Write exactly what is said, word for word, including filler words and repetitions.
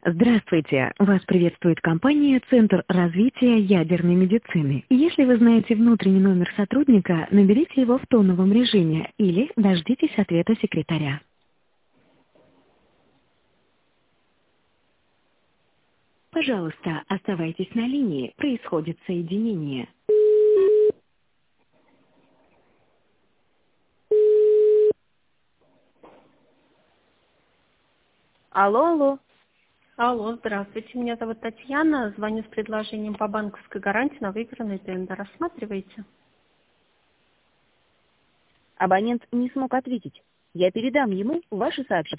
Здравствуйте! Вас приветствует компания «Центр развития ядерной медицины». Если вы знаете внутренний номер сотрудника, наберите его в тоновом режиме или дождитесь ответа секретаря. Пожалуйста, оставайтесь на линии, происходит соединение. Алло, алло. Алло, здравствуйте. Меня зовут Татьяна. Звоню с предложением по банковской гарантии на выигранный тендер. Рассматриваете? Абонент не смог ответить. Я передам ему ваши сообщения.